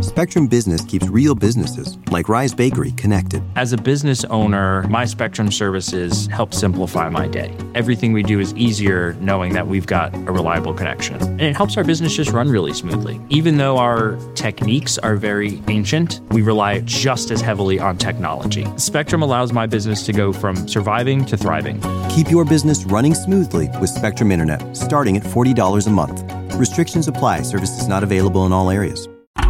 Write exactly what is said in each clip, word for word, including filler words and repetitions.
Spectrum Business keeps real businesses, like Rise Bakery, connected. As a business owner, my Spectrum services help simplify my day. Everything we do is easier knowing that we've got a reliable connection. And it helps our business just run really smoothly. Even though our techniques are very ancient, we rely just as heavily on technology. Spectrum allows my business to go from surviving to thriving. Keep your business running smoothly with Spectrum Internet, starting at forty dollars a month. Restrictions apply. Services not available in all areas.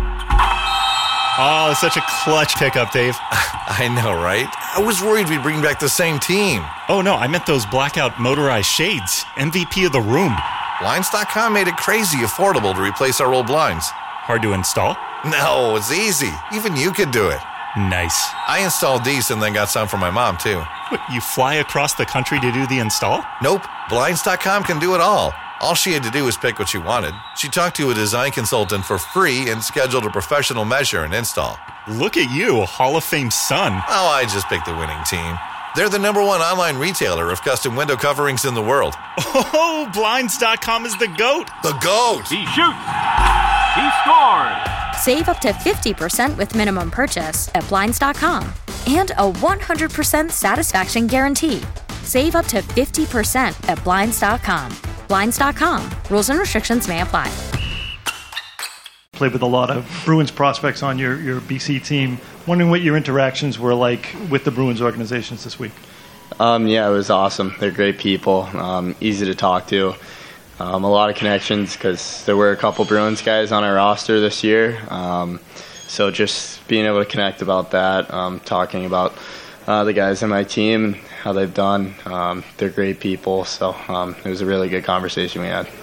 Oh, such a clutch pickup, Dave. I know, right? I was worried we'd bring back the same team. Oh, no, I meant those blackout motorized shades. M V P of the room. Blinds dot com made it crazy affordable to replace our old blinds. Hard to install? No, it's easy. Even you could do it. Nice. I installed these and then got some for my mom, too. What, you fly across the country to do the install? Nope. Blinds dot com can do it all. All she had to do was pick what she wanted. She talked to a design consultant for free and scheduled a professional measure and install. Look at you, a Hall of Fame son. Oh, I just picked the winning team. They're the number one online retailer of custom window coverings in the world. Oh, Blinds dot com is the GOAT. The GOAT! He shoots. He scores. Save up to fifty percent with minimum purchase at Blinds dot com. And a one hundred percent satisfaction guarantee. Save up to fifty percent at Blinds dot com. Blinds dot com. Rules and restrictions may apply. Played with a lot of Bruins prospects on your, your B C team. Wondering what your interactions were like with the Bruins organizations this week. Um, yeah, it was awesome. They're great people, um, easy to talk to. Um, a lot of connections because there were a couple Bruins guys on our roster this year. Um, so just being able to connect about that, um, talking about uh, the guys on my team and how they've done. Um, they're great people, so um, it was a really good conversation we had.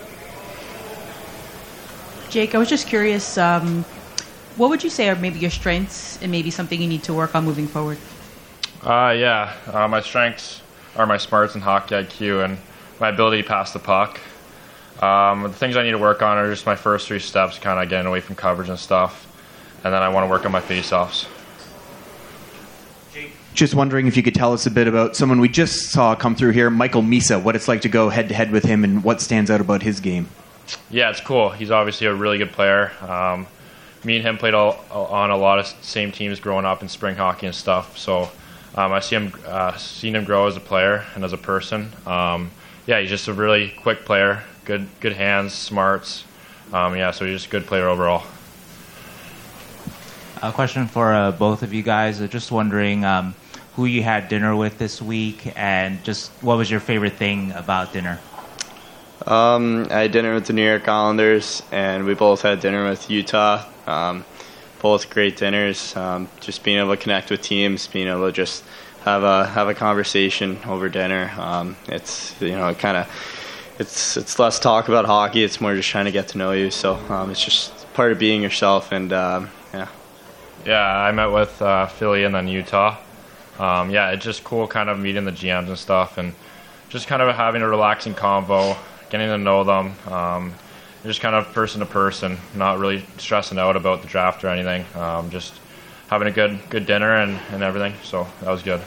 Jake, I was just curious, um, what would you say are maybe your strengths and maybe something you need to work on moving forward? Uh, yeah, uh, my strengths are my smarts and hockey I Q and my ability to pass the puck. Um, the things I need to work on are just my first three steps, kind of getting away from coverage and stuff, and then I want to work on my face-offs. Just wondering if you could tell us a bit about someone we just saw come through here, Michael Misa, what it's like to go head-to-head with him and what stands out about his game. Yeah, it's cool. He's obviously a really good player. Um, me and him played all, on a lot of same teams growing up in spring hockey and stuff, so um, I see him, uh, seen him grow as a player and as a person. Um, yeah, he's just a really quick player, good good hands, smarts. Um, yeah, so he's just a good player overall. A question for uh, both of you guys. Uh, just wondering um, who you had dinner with this week and just what was your favorite thing about dinner? Um, I had dinner with the New York Islanders, and we both had dinner with Utah. Um, both great dinners. Um, just being able to connect with teams, being able to just have a have a conversation over dinner. Um, it's you know kind of it's it's less talk about hockey. It's more just trying to get to know you. So um, it's just part of being yourself, and um, yeah. Yeah, I met with uh, Philly and then Utah. Um, yeah, it's just cool, kind of meeting the G Ms and stuff, and just kind of having a relaxing convo. Getting to know them, um, just kind of person to person, not really stressing out about the draft or anything. Um, just having a good good dinner and, and everything. So that was good.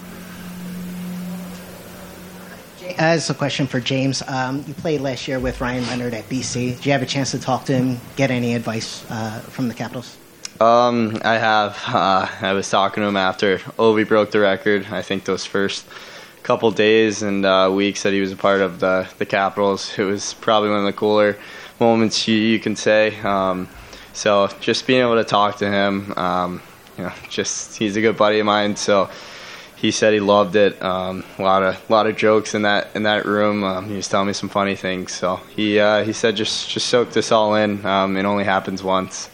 As a question for James, um, you played last year with Ryan Leonard at B C. Did you have a chance to talk to him, get any advice uh, from the Capitals? Um, I have. Uh, I was talking to him after Ovi broke the record. I think those first couple days and uh, weeks that he was a part of the the Capitals, it was probably one of the cooler moments you, you can say. Um, so just being able to talk to him, um, you know, just he's a good buddy of mine. So he said he loved it. Um, a lot of lot of jokes in that in that room. Um, he was telling me some funny things. So he uh, he said just just soak this all in. Um, it only happens once.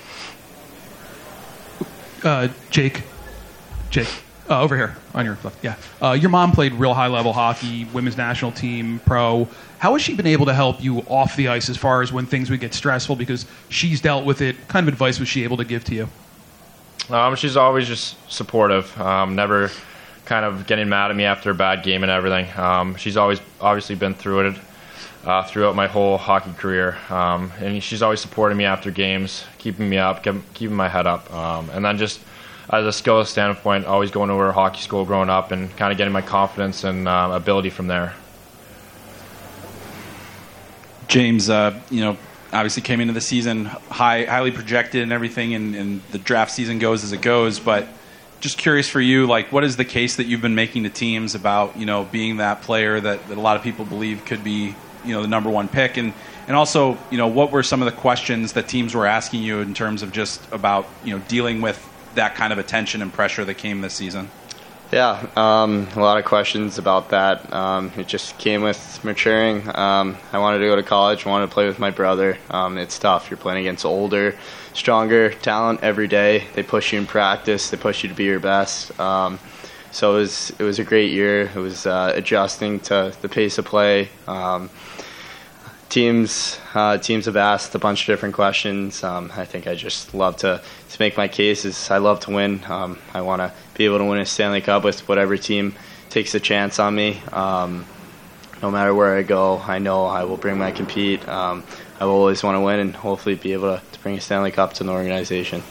Uh, Jake, Jake. Uh, over here, on your left, yeah. Uh, your mom played real high-level hockey, women's national team, pro. How has she been able to help you off the ice as far as when things would get stressful because she's dealt with it? What kind of advice was she able to give to you? Um, she's always just supportive, um, never kind of getting mad at me after a bad game and everything. Um, she's always obviously been through it uh, throughout my whole hockey career. Um, and she's always supporting me after games, keeping me up, keeping my head up. Um, and then just as a skill standpoint, always going over hockey school growing up and kind of getting my confidence and uh, ability from there. James, uh, you know, obviously came into the season high, highly projected and everything, and, and the draft season goes as it goes. But just curious for you, like, what is the case that you've been making to teams about, you know, being that player that, that a lot of people believe could be, you know, the number one pick? And, and also, you know, what were some of the questions that teams were asking you in terms of just about, you know, dealing with that kind of attention and pressure that came this season? Yeah, um, a lot of questions about that. Um, it just came with maturing. Um, I wanted to go to college, wanted to play with my brother. Um, it's tough. You're playing against older, stronger talent every day. They push you in practice. They push you to be your best. Um, so it was it was a great year. It was uh, adjusting to the pace of play. Um, teams uh, teams have asked a bunch of different questions. Um, I think I just love to, to make my cases. I love to win. Um, I want to be able to win a Stanley Cup with whatever team takes a chance on me. Um, no matter where I go, I know I will bring my compete. Um, I will always want to win and hopefully be able to, to bring a Stanley Cup to an organization.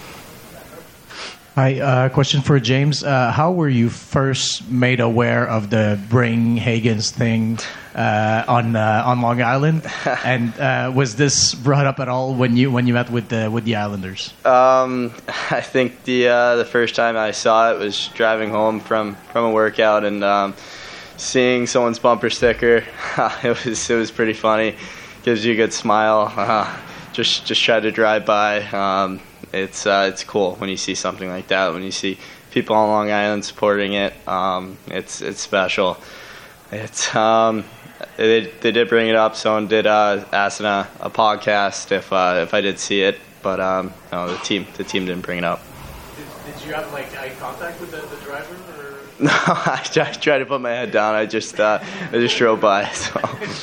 Hi, uh, question for James. Uh, how were you first made aware of the Bring Higgins thing uh, on uh, on Long Island? And uh, was this brought up at all when you when you met with the with the Islanders? Um, I think the uh, the first time I saw it was driving home from, from a workout and um, seeing someone's bumper sticker. it was it was pretty funny. Gives you a good smile. Uh, just just tried to drive by. Um, It's uh, it's cool when you see something like that. When you see people on Long Island supporting it, um, it's it's special. It's um, they they did bring it up. Someone did uh, ask in a, a podcast if uh, if I did see it, but um, no, the team the team didn't bring it up. Did, did you have like eye contact with the, the driver? Or? No, I tried, tried to put my head down. I just uh, I just drove by. So.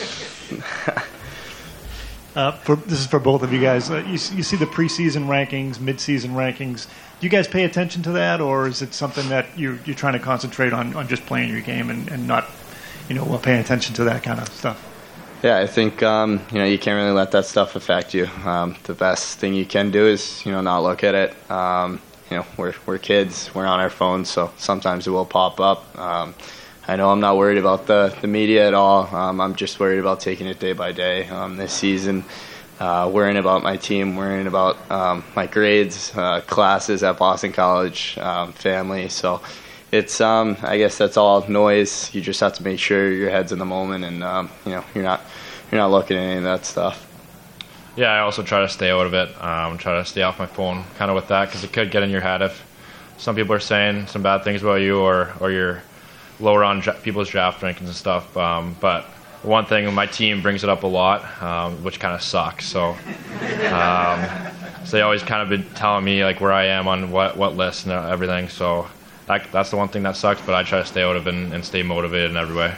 Uh, for, this is for both of you guys. Uh, you, you see the preseason rankings, mid-season rankings. Do you guys pay attention to that, or is it something that you're, you're trying to concentrate on, on just playing your game and, and not, you know, well, paying attention to that kind of stuff? Yeah, I think um, you know you can't really let that stuff affect you. Um, the best thing you can do is you know not look at it. Um, you know, we're we're kids. We're on our phones, so sometimes it will pop up. Um, I know I'm not worried about the, the media at all. Um, I'm just worried about taking it day by day. Um, this season, uh, worrying about my team, worrying about um, my grades, uh, classes at Boston College, um, family. So it's, um, I guess that's all noise. You just have to make sure your head's in the moment, and um, you know you're not you're not looking at any of that stuff. Yeah, I also try to stay out of it. Um, try to stay off my phone, kind of with that, because it could get in your head if some people are saying some bad things about you, or or you're lower on dra- people's draft rankings and stuff. Um, but one thing, my team brings it up a lot, um, which kind of sucks. So, um, so they always kind of been telling me like where I am on what, what list and everything. So that, that's the one thing that sucks. But I try to stay out of it and, and stay motivated in every way.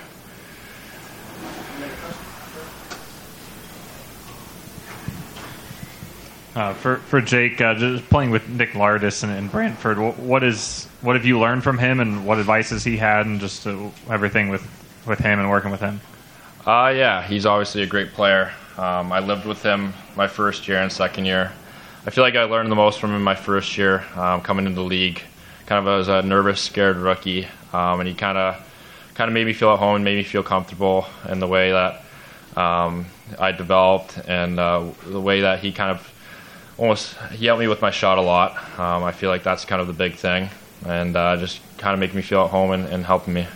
Uh, for for Jake, uh, just playing with Nick Lardis in, in Brantford, what, what is what have you learned from him, and what advice has he had, and just uh, everything with, with him and working with him? Uh, yeah, he's obviously a great player. Um, I lived with him my first year and second year. I feel like I learned the most from him my first year, um, coming into the league. Kind of as a nervous, scared rookie, um, and he kind of kind of made me feel at home and made me feel comfortable in the way that um, I developed, and uh, the way that he kind of almost he helped me with my shot a lot. Um, I feel like that's kind of the big thing, and uh, just kind of making me feel at home and, and helping me.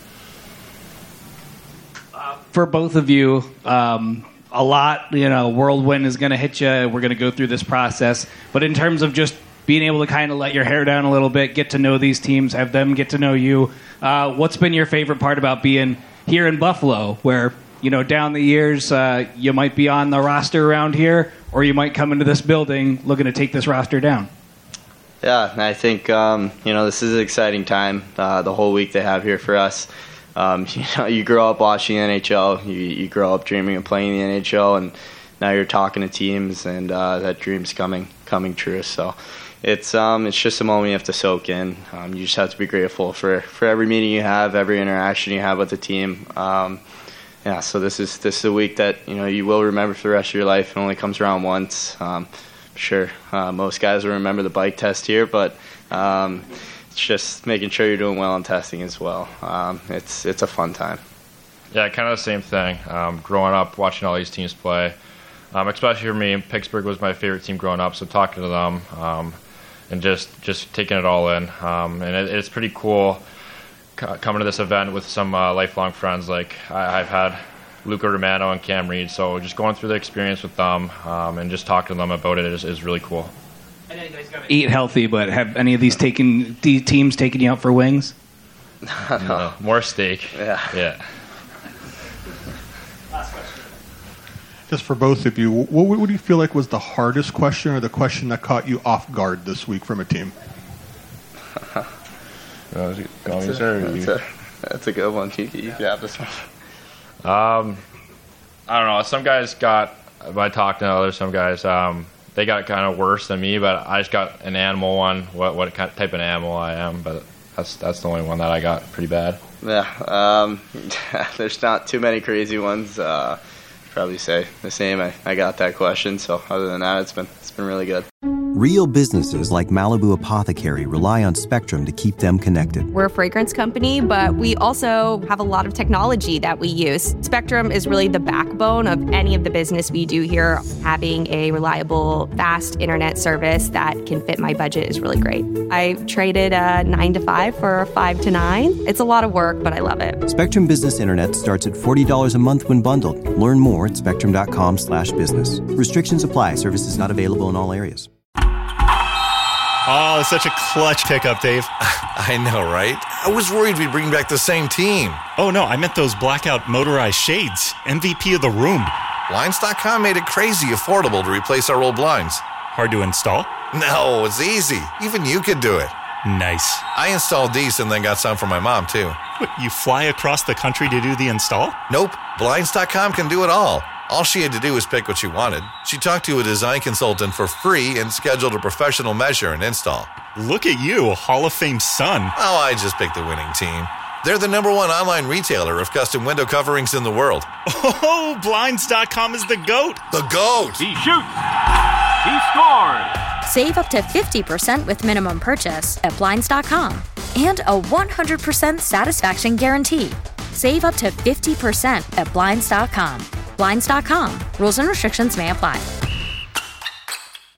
For both of you, um, a lot, you know, whirlwind is going to hit you. We're going to go through this process. But in terms of just being able to kind of let your hair down a little bit, get to know these teams, have them get to know you, uh, what's been your favorite part about being here in Buffalo, where, you know, down the years, uh, you might be on the roster around here, or you might come into this building looking to take this roster down? Yeah, I think, um, you know, this is an exciting time, uh, the whole week they have here for us. Um, you know, you grow up watching the N H L, you, you grow up dreaming of playing the N H L, and now you're talking to teams, and uh, that dream's coming coming true. So it's um, it's just a moment you have to soak in. Um, you just have to be grateful for, for every meeting you have, every interaction you have with the team. Um, yeah, so this is this is a week that you know you will remember for the rest of your life. It only comes around once. Um, sure, uh, most guys will remember the bike test here, but um, it's just making sure you're doing well in testing as well. Um, it's it's a fun time. Yeah, kind of the same thing. Um, growing up, watching all these teams play, Um, especially for me, Pittsburgh was my favorite team growing up, so talking to them um, and just, just taking it all in. Um, and it, it's pretty cool c- coming to this event with some uh, lifelong friends. Like I, I've had Luca Romano and Cam Reed, so just going through the experience with them um, and just talking to them about it is, is really cool. Eat healthy, but have any of these taken these teams taken you out for wings? no. no, more steak. Yeah. Yeah. Just for both of you, what, what do you feel like was the hardest question or the question that caught you off guard this week from a team? that's, a, that's, a, that's a good one. You, you can have this one. Um, I don't know. Some guys got, by talking to others, some guys, um, they got kind of worse than me, but I just got an animal one, what what kind of type of animal I am, but that's that's the only one that I got pretty bad. Yeah, um, there's not too many crazy ones. Uh, probably say the same. I, I got that question, so other than that, it's been it's been really good. Real businesses like Malibu Apothecary rely on Spectrum to keep them connected. We're a fragrance company, but we also have a lot of technology that we use. Spectrum is really the backbone of any of the business we do here. Having a reliable, fast internet service that can fit my budget is really great. I traded a nine to five for a five to nine. It's a lot of work, but I love it. Spectrum Business Internet starts at forty dollars a month when bundled. Learn more at spectrum.com slash business. Restrictions apply. Services not available in all areas. Oh, such a clutch pickup, Dave. I know, right? I was worried we'd bring back the same team. Oh, no, I meant those blackout motorized shades. M V P of the room. Blinds dot com made it crazy affordable to replace our old blinds. Hard to install? No, it's easy. Even you could do it. Nice. I installed these and then got some for my mom, too. What, you fly across the country to do the install? Nope. Blinds dot com can do it all. All she had to do was pick what she wanted. She talked to a design consultant for free and scheduled a professional measure and install. Look at you, Hall of Fame son. Oh, I just picked the winning team. They're the number one online retailer of custom window coverings in the world. Oh, Blinds dot com is the GOAT. The GOAT. He shoots. He scores. Save up to fifty percent with minimum purchase at Blinds dot com and a one hundred percent satisfaction guarantee. Save up to fifty percent at Blinds dot com. Blinds dot com. Rules and restrictions may apply.